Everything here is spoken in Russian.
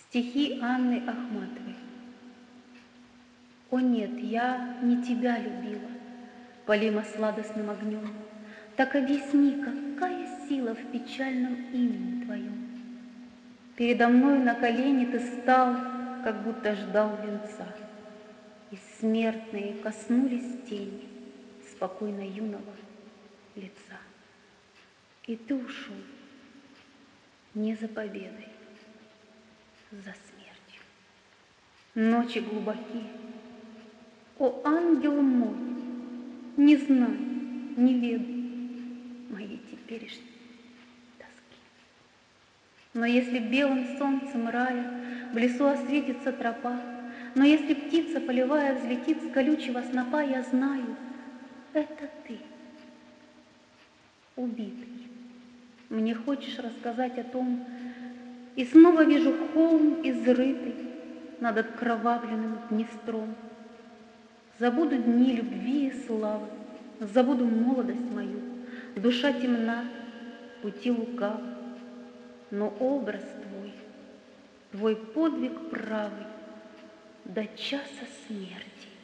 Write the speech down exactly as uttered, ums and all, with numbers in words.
Стихи Анны Ахматовой. О нет, я не тебя любила, полима сладостным огнем. Так объясни, какая сила в печальном имени твоем. Передо мной на колени ты стал, как будто ждал венца, и смертные коснулись тени спокойно юного лица. И ты ушел не за победой, за смертью. Ночи глубоки. О, ангел мой, не знаю, не веду моей теперешней тоски. Но если белым солнцем рая в лесу осветится тропа, но если птица полевая взлетит с колючего снопа, я знаю, это ты, убитый. Мне хочешь рассказать о том, и снова вижу холм изрытый над откровавленным Днестром. Забуду дни любви и славы, забуду молодость мою, душа темна, пути лукавы, но образ твой, твой подвиг правый до часа смерти